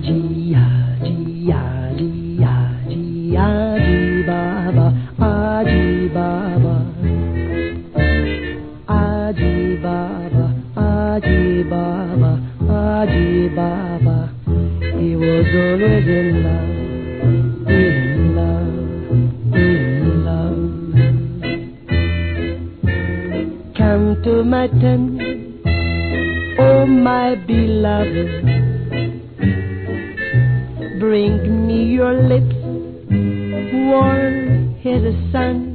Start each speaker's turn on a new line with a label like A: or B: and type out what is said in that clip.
A: Aji, Aji, Aji, Aji, Aji Baba, Aji Baba, Aji Baba, Aji Baba, Aji Baba. He was always in love, in love, in love. Come to my tent, oh my beloved, bring me your lips, warm as the sun.